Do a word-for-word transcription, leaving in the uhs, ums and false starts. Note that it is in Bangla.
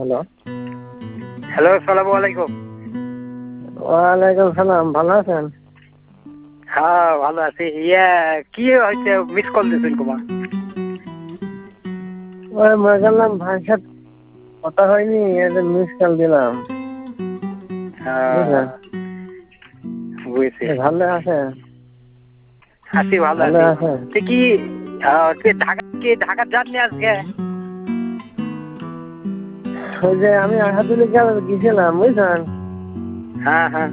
হ্যালো হ্যালো, আসসালামু আলাইকুম। ওয়ালাইকুম সালাম, ভালো আছেন? হ্যাঁ, ভালো আছি। ইয়া কি হয়েছে, মিস কল দিয়েছেন কুমার? ওই মনে করলাম ভাইয়ের সাথে কথা হয়নি, এটা মিস কল দিলাম। হ্যাঁ, বুঝেছি। ভালো আছেন? আছি, ভালো ভালো আছি। আছেন? তুই কি আহ, তুই ঢাকা কি ঢাকা যাননি আজকে? ওই যে আমি আহাদুল গেছিলাম বুঝছেন। হ্যাঁ হ্যাঁ